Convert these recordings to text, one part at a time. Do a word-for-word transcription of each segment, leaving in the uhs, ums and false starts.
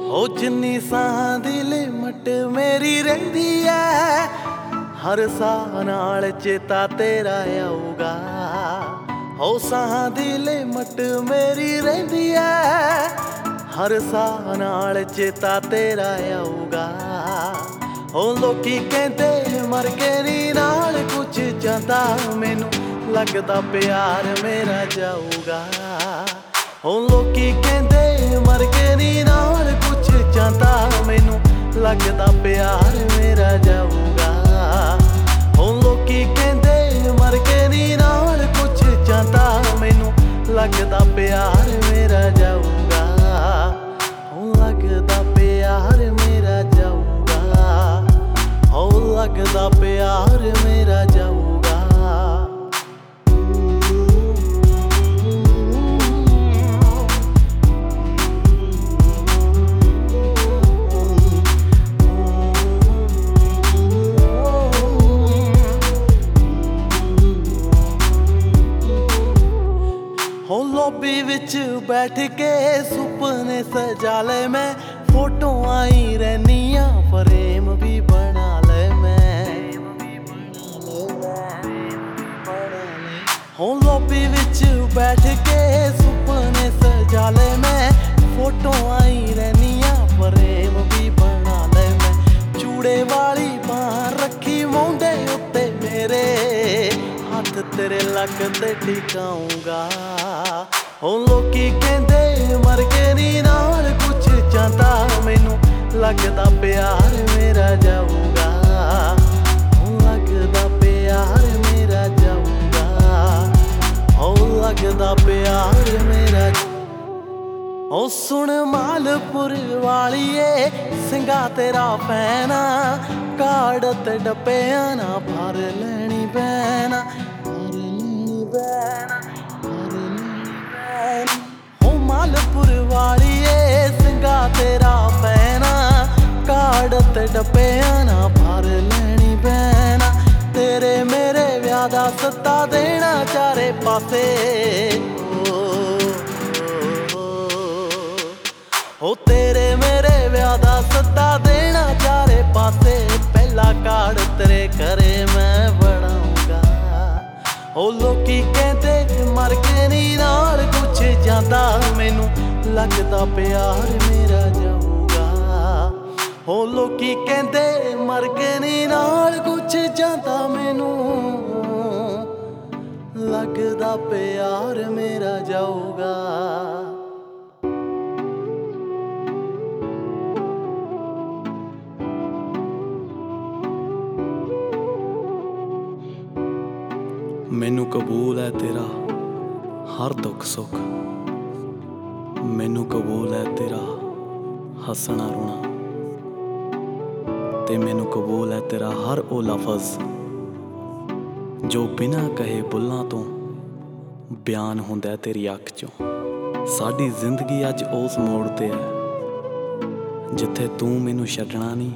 ਹੋ ਜਿੰਨੀ ਸਾਹ ਦੀ ਲਿਮਟ ਮੇਰੀ ਰਹਿੰਦੀ ਐ, ਹਰ ਸਾਹ ਨਾਲ ਚੇਤਾ ਤੇਰਾ ਆਊਗਾ। ਹੋ ਸਾਹ ਦੀ ਲਿਮਟ ਮੇਰੀ ਰਹਿੰਦੀ ਐ, ਹਰ ਸਾਹ ਨਾਲ ਚੇਤਾ ਤੇਰਾ ਆਊਗਾ। ਹੋ ਲੋਕੀ ਕਹਿੰਦੇ ਮਰ ਕੇ ਨੀ ਨਾਲ ਕੁਛ ਜਾਂਦਾ, ਮੈਨੂੰ ਲੱਗਦਾ ਪਿਆਰ ਮੇਰਾ ਜਾਊਗਾ। ਹੋ ਲੋਕੀ ਕਹਿੰਦੇ ਮਰ ਕੇ ਨੀ ਨਾਲ ਕੁਛ ਜਾਂਦਾ, ਮੈਨੂੰ ਲੱਗਦਾ ਪਿਆਰ ਮੇਰਾ ਜਾਊਗਾ। ਹੋ ਲੋਕੀ ਕਹਿੰਦੇ ਮਰ ਕੇ ਨੀ ਨਾਲ ਕੁਛ ਜਾਂਦਾ, ਮੈਨੂੰ ਲੱਗਦਾ ਪਿਆਰ ਮੇਰਾ ਜਾਊਗਾ। ਹੋ ਲੱਗਦਾ ਪਿਆਰ ਮੇਰਾ ਜਾਊਗਾ, ਹੋ ਲੱਗਦਾ ਪਿਆਰ ਮੇਰਾ ਜਾਊਗਾ। ਹੋ ਲੋਬੀ ਵਿੱਚ ਬੈਠ ਕੇ ਸੁਪਨੇ ਸਜਾ ਲੈ ਮੈਂ, ਫੋਟੋਆਂ ਹੀ ਰਹਿਨੀਆਂ ਫਰੇਮ ਵੀ ਬਣਾ ਲੈ ਮੈਂ। ਹੋ ਲੋਬੀ ਵਿੱਚ ਬੈਠ ਕੇ ਸੁਪਨੇ ਸਜਾ ਲੈ ਮੈਂ, ਫੋਟੋਆਂ ਹੀ ਰਹਿਨੀਆਂ ਫਰੇਮ ਵੀ ਬਣਾ ਲੈ ਮੈਂ। ਚੂੜੇ ਵਾਲੀ ਬਾਂਹ ਰੱਖੀ ਮੋਢੇ ਉੱਤੇ ਮੇਰੇ, ਹੱਥ ਤੇਰੇ ਲੱਕ ਤੇ ਟਿਕਾਊਂਗਾ। ਹੋ ਲੋਕੀ ਕਹਿੰਦੇ ਮਰ ਕੇ ਨੀ ਨਾਲ ਕੁਛ ਜਾਂਦਾ, ਮੈਨੂੰ ਲੱਗਦਾ ਪਿਆਰ ਮੇਰਾ ਜਾਊਗਾ। ਹੋ ਲੱਗਦਾ ਪਿਆਰ ਮੇਰਾ ਜਾਊਗਾ, ਹੋ ਲੱਗਦਾ ਪਿਆਰ ਮੇਰਾ। ਹੋ ਸੁਣ ਮਾਲਪੁਰ ਵਾਲੀਏ ਸਿੰਘਾ ਤੇਰਾ ਪੈਣਾ, ਕਾਰਡ ਤੇ ਡੱਬਿਆਂ ਨਾ ਭਰ ਲੈਣੀ ਬੈਨਾ, ਭਰ ਲੈਣੀ ਬੈਨਾ, ਭਰ ਲੈਣੀ ਬੈਨਾ। ਹੋ ਮਾਲਪੁਰ ਵਾਲੀਏ ਸਿੰਘਾ ਤੇਰਾ ਪੈਣਾ, ਕਾਰਡ ਤੇ ਡੱਬਿਆਂ ਨਾ ਭਰ ਲੈਣੀ ਬੈਨਾ। ਤੇਰੇ ਮੇਰੇ ਵਿਆਹ ਦਾ ਸੱਦਾ ਦੇਣਾ ਚਾਰੇ ਪਾਸੇ, ਹੋ ਤੇਰੇ ਮੇਰੇ ਵਿਆਹ ਦਾ ਸੱਦਾ ਦੇਣਾ ਚਾਰੇ ਪਾਸੇ। ਪਹਿਲਾ ਕਾਰਡ ਤੇਰੇ ਘਰੇ ਮੈਂ ਬਣਾਊਂਗਾ। ਹੋ ਲੋਕੀ ਕਹਿੰਦੇ ਮਰ ਕੇ ਨੀ ਨਾਲ ਕੁਛ ਜਾਂਦਾ, ਮੈਨੂੰ ਲੱਗਦਾ ਪਿਆਰ ਮੇਰਾ ਜਾਊਗਾ। ਹੋ ਲੋਕੀ ਕਹਿੰਦੇ ਮਰ ਕੇ ਨੀ ਨਾਲ ਕੁਛ ਜਾਂਦਾ, ਮੈਨੂੰ ਲੱਗਦਾ ਪਿਆਰ ਮੇਰਾ ਜਾਊਗਾ। ਮੈਨੂੰ ਕਬੂਲ ਹੈ ਤੇਰਾ ਹਰ ਦੁੱਖ ਸੁੱਖ, ਮੈਨੂੰ ਕਬੂਲ ਹੈ ਤੇਰਾ ਹੱਸਣਾ ਰੋਣਾ, ਤੇ ਮੈਨੂੰ ਕਬੂਲ ਹੈ ਤੇਰਾ ਹਰ ਉਹ ਲਫ਼ਜ਼ ਜੋ ਬਿਨਾਂ ਕਹੇ ਬੁੱਲਾਂ ਤੋਂ ਬਿਆਨ ਹੁੰਦਾ ਤੇਰੀ ਅੱਖ ਚੋਂ। ਸਾਡੀ ਜ਼ਿੰਦਗੀ ਅੱਜ ਉਸ ਮੋੜ ਤੇ ਹੈ ਜਿੱਥੇ ਤੂੰ ਮੈਨੂੰ ਛੱਡਣਾ ਨਹੀਂ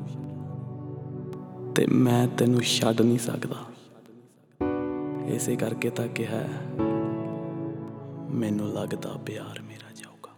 ਤੇ ਮੈਂ ਤੈਨੂੰ ਛੱਡ ਨਹੀਂ ਸਕਦਾ। ਇਸੇ ਕਰਕੇ ਤਾਂ ਕਿਹਾ ਮੈਨੂੰ ਲੱਗਦਾ ਪਿਆਰ